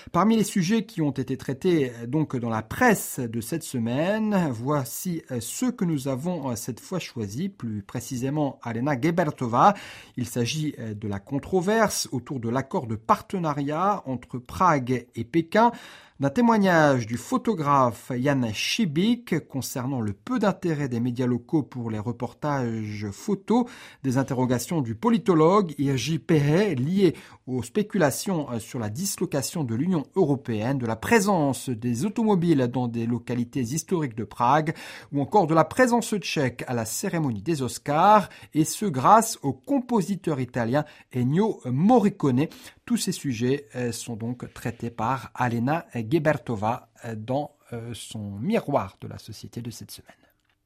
Parmi les sujets qui ont été traités donc dans la presse de cette semaine, voici ceux que nous avons cette fois choisis, plus précisément Alena Gebertová. Il s'agit de la controverse autour de l'accord de partenariat entre Prague et Pékin, d'un témoignage du photographe Jan Šibík concernant le peu d'intérêt des médias locaux pour les reportages photos, des interrogations du politologue Jiří Pehé liées aux spéculations sur la dislocation de l'Union européenne, de la présence des automobiles dans des localités historiques de Prague ou encore de la présence tchèque à la cérémonie des Oscars, et ce grâce au compositeur italien Ennio Morricone. Tous ces sujets sont donc traités par Alena Gebertová dans son miroir de la société de cette semaine.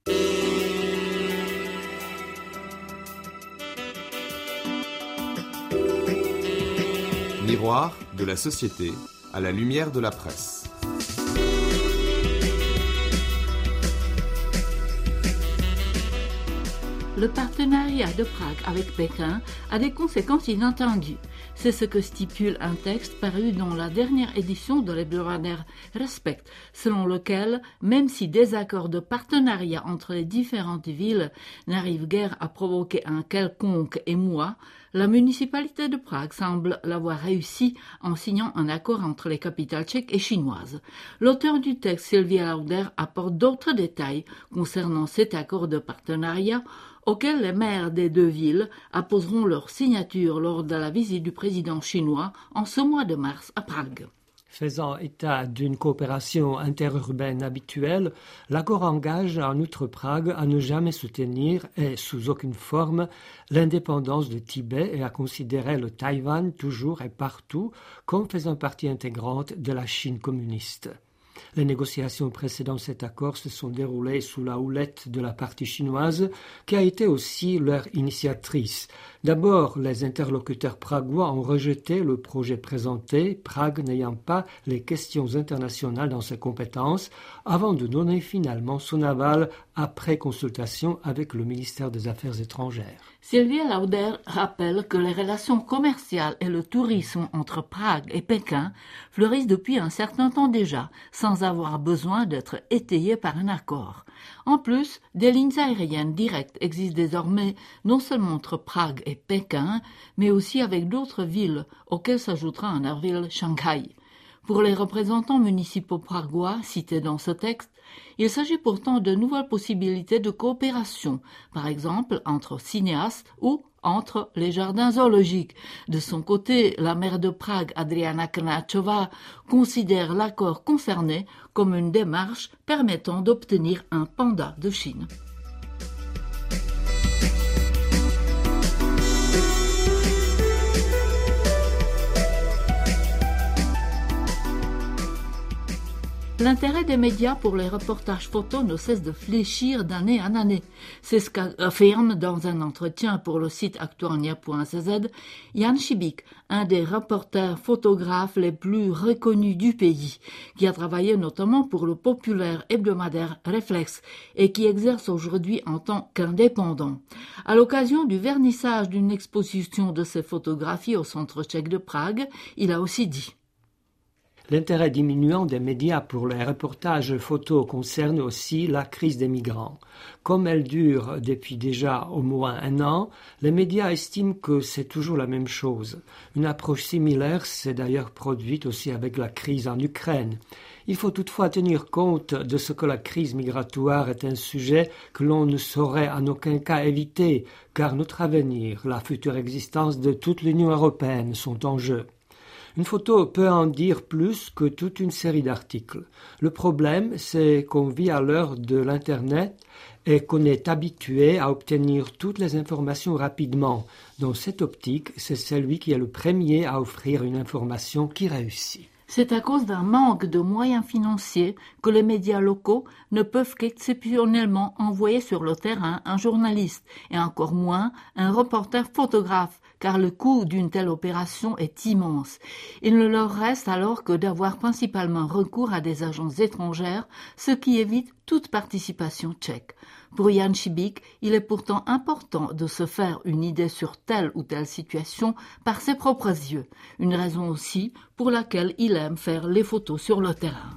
Miroir de la société à la lumière de la presse. Le partenariat de Prague avec Pékin a des conséquences inattendues. C'est ce que stipule un texte paru dans la dernière édition de l'hebdomadaire Respect, selon lequel, même si des accords de partenariat entre les différentes villes n'arrivent guère à provoquer un quelconque émoi, la municipalité de Prague semble l'avoir réussi en signant un accord entre les capitales tchèques et chinoises. L'auteur du texte, Sylvia Lauder, apporte d'autres détails concernant cet accord de partenariat auxquels les maires des deux villes apposeront leur signature lors de la visite du président chinois en ce mois de mars à Prague. Faisant état d'une coopération interurbaine habituelle, l'accord engage en outre Prague à ne jamais soutenir et sous aucune forme l'indépendance de Tibet et à considérer le Taïwan toujours et partout comme faisant partie intégrante de la Chine communiste. Les négociations précédant cet accord se sont déroulées sous la houlette de la partie chinoise, qui a été aussi leur initiatrice. D'abord, les interlocuteurs pragois ont rejeté le projet présenté, Prague n'ayant pas les questions internationales dans ses compétences, avant de donner finalement son aval après consultation avec le ministère des Affaires étrangères. Sylvia Lauder rappelle que les relations commerciales et le tourisme entre Prague et Pékin fleurissent depuis un certain temps déjà, sans avoir besoin d'être étayées par un accord. En plus, des lignes aériennes directes existent désormais non seulement entre Prague et Pékin, mais aussi avec d'autres villes, auxquelles s'ajoutera en avril Shanghai. Pour les représentants municipaux pragois cités dans ce texte, il s'agit pourtant de nouvelles possibilités de coopération, par exemple entre cinéastes ou entre les jardins zoologiques. De son côté, la maire de Prague, Adriana Krnáčová, considère l'accord concerné comme une démarche permettant d'obtenir un panda de Chine. L'intérêt des médias pour les reportages photos ne cesse de fléchir d'année en année. C'est ce qu'affirme dans un entretien pour le site actualnia.cz Jan Šibík, un des reporters photographes les plus reconnus du pays, qui a travaillé notamment pour le populaire hebdomadaire Reflex et qui exerce aujourd'hui en tant qu'indépendant. À l'occasion du vernissage d'une exposition de ses photographies au centre tchèque de Prague, il a aussi dit: L'intérêt diminuant des médias pour les reportages photos concerne aussi la crise des migrants. Comme elle dure depuis déjà au moins un an, les médias estiment que c'est toujours la même chose. Une approche similaire s'est d'ailleurs produite aussi avec la crise en Ukraine. Il faut toutefois tenir compte de ce que la crise migratoire est un sujet que l'on ne saurait en aucun cas éviter, car notre avenir, la future existence de toute l'Union européenne sont en jeu. Une photo peut en dire plus que toute une série d'articles. Le problème, c'est qu'on vit à l'heure de l'Internet et qu'on est habitué à obtenir toutes les informations rapidement. Dans cette optique, c'est celui qui est le premier à offrir une information qui réussit. C'est à cause d'un manque de moyens financiers que les médias locaux ne peuvent qu'exceptionnellement envoyer sur le terrain un journaliste et encore moins un reporter photographe, car le coût d'une telle opération est immense. Il ne leur reste alors que d'avoir principalement recours à des agences étrangères, ce qui évite toute participation tchèque. Pour Jan Šibík, il est pourtant important de se faire une idée sur telle ou telle situation par ses propres yeux, une raison aussi pour laquelle il aime faire les photos sur le terrain.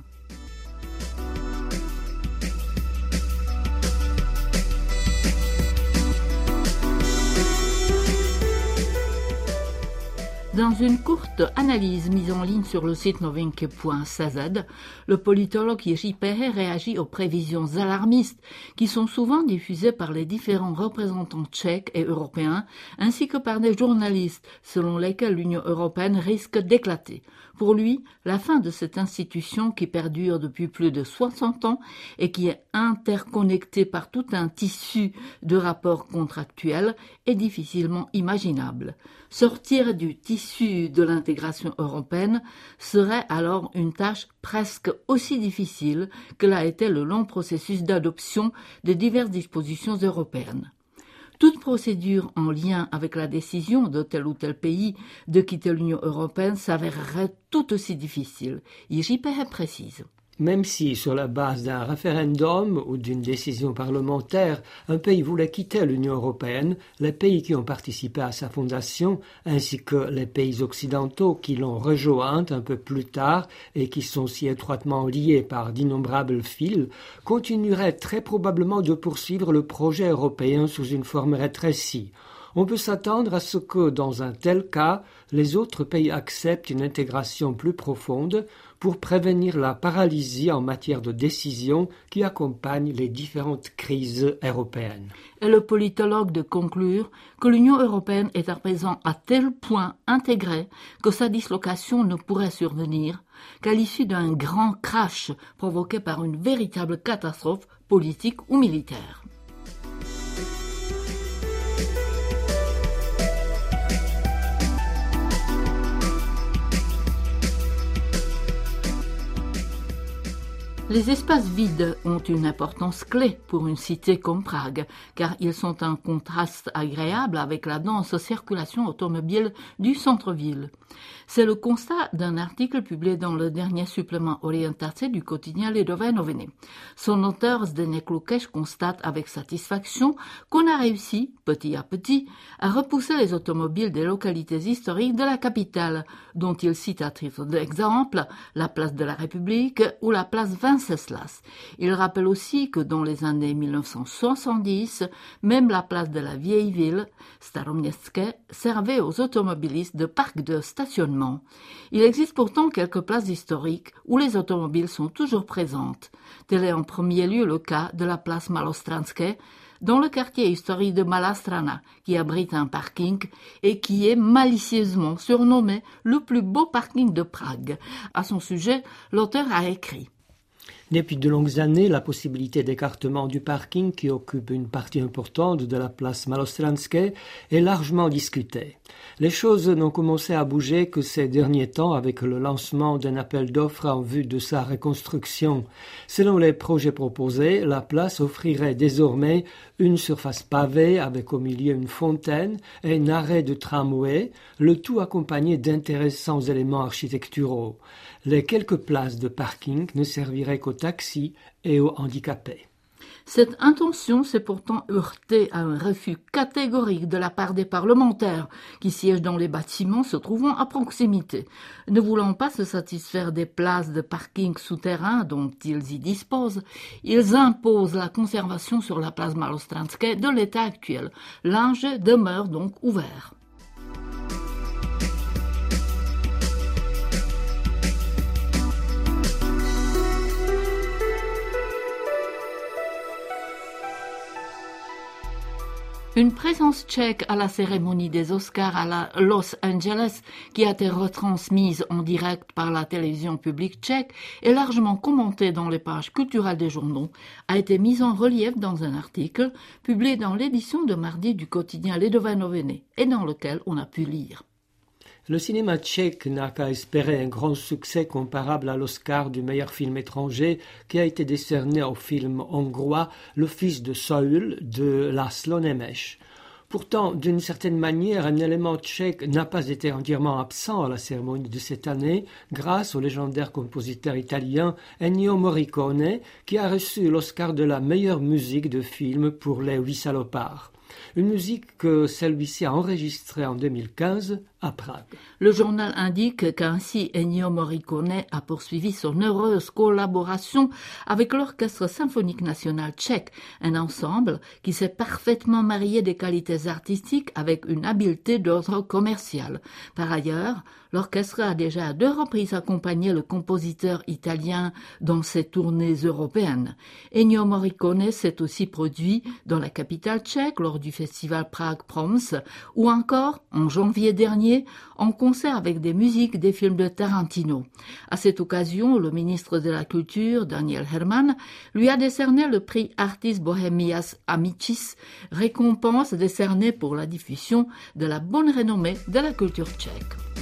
Dans une courte analyse mise en ligne sur le site novinky.cz, le politologue Jiří Pehe réagit aux prévisions alarmistes qui sont souvent diffusées par les différents représentants tchèques et européens ainsi que par des journalistes selon lesquels l'Union européenne risque d'éclater. Pour lui, la fin de cette institution qui perdure depuis plus de 60 ans et qui est interconnectée par tout un tissu de rapports contractuels est difficilement imaginable. Sortir du tissu de l'intégration européenne serait alors une tâche presque aussi difficile que l'a été le long processus d'adoption des diverses dispositions européennes. Toute procédure en lien avec la décision de tel ou tel pays de quitter l'Union européenne s'avérerait tout aussi difficile. Jiří Pehe précise. Même si, sur la base d'un référendum ou d'une décision parlementaire, un pays voulait quitter l'Union européenne, les pays qui ont participé à sa fondation, ainsi que les pays occidentaux qui l'ont rejointe un peu plus tard et qui sont si étroitement liés par d'innombrables fils, continueraient très probablement de poursuivre le projet européen sous une forme rétrécie. On peut s'attendre à ce que, dans un tel cas, les autres pays acceptent une intégration plus profonde pour prévenir la paralysie en matière de décision qui accompagne les différentes crises européennes. Et le politologue de conclure que l'Union européenne est à présent à tel point intégrée que sa dislocation ne pourrait survenir qu'à l'issue d'un grand crash provoqué par une véritable catastrophe politique ou militaire. Les espaces vides ont une importance clé pour une cité comme Prague, car ils sont un contraste agréable avec la dense circulation automobile du centre-ville. C'est le constat d'un article publié dans le dernier supplément Orientace du quotidien Lidové noviny. Son auteur Zdeněk Lukeš constate avec satisfaction qu'on a réussi, petit à petit, à repousser les automobiles des localités historiques de la capitale, dont il cite à titre d'exemple la place de la République ou la place Venceslas. Il rappelle aussi que dans les années 1970, même la place de la vieille ville, Staroměstské, servait aux automobilistes de parc de stationnement. Il existe pourtant quelques places historiques où les automobiles sont toujours présentes. Tel est en premier lieu le cas de la place Malostranské, dans le quartier historique de Malá Strana, qui abrite un parking et qui est malicieusement surnommé le plus beau parking de Prague. À son sujet, l'auteur a écrit. Depuis de longues années, la possibilité d'écartement du parking qui occupe une partie importante de la place Malostranské est largement discutée. Les choses n'ont commencé à bouger que ces derniers temps avec le lancement d'un appel d'offres en vue de sa reconstruction. Selon les projets proposés, la place offrirait désormais une surface pavée avec au milieu une fontaine et un arrêt de tramway, le tout accompagné d'intéressants éléments architecturaux. Les quelques places de parking ne serviraient qu'aux taxis et aux handicapés. Cette intention s'est pourtant heurtée à un refus catégorique de la part des parlementaires qui siègent dans les bâtiments se trouvant à proximité. Ne voulant pas se satisfaire des places de parking souterrains dont ils y disposent, ils imposent la conservation sur la place Malostranské de l'état actuel. L'enjeu demeure donc ouvert. Une présence tchèque à la cérémonie des Oscars à Los Angeles, qui a été retransmise en direct par la télévision publique tchèque et largement commentée dans les pages culturelles des journaux, a été mise en relief dans un article publié dans l'édition de mardi du quotidien Lidové noviny et dans lequel on a pu lire. Le cinéma tchèque n'a qu'à espérer un grand succès comparable à l'Oscar du meilleur film étranger qui a été décerné au film hongrois Le Fils de Saül de László Nemes. Pourtant, d'une certaine manière, un élément tchèque n'a pas été entièrement absent à la cérémonie de cette année, grâce au légendaire compositeur italien Ennio Morricone, qui a reçu l'Oscar de la meilleure musique de film pour Les 8 salopards. Une musique que celui-ci a enregistrée en 2015 à Prague. Le journal indique qu'ainsi Ennio Morricone a poursuivi son heureuse collaboration avec l'Orchestre symphonique national tchèque, un ensemble qui s'est parfaitement marié des qualités artistiques avec une habileté d'ordre commercial. Par ailleurs, l'orchestre a déjà à 2 reprises accompagné le compositeur italien dans ses tournées européennes. Ennio Morricone s'est aussi produit dans la capitale tchèque lors du festival Prague Proms ou encore, en janvier dernier, en concert avec des musiques des films de Tarantino. À cette occasion, le ministre de la Culture, Daniel Herman, lui a décerné le prix Artis Bohemias Amicis, récompense décernée pour la diffusion de la bonne renommée de la culture tchèque.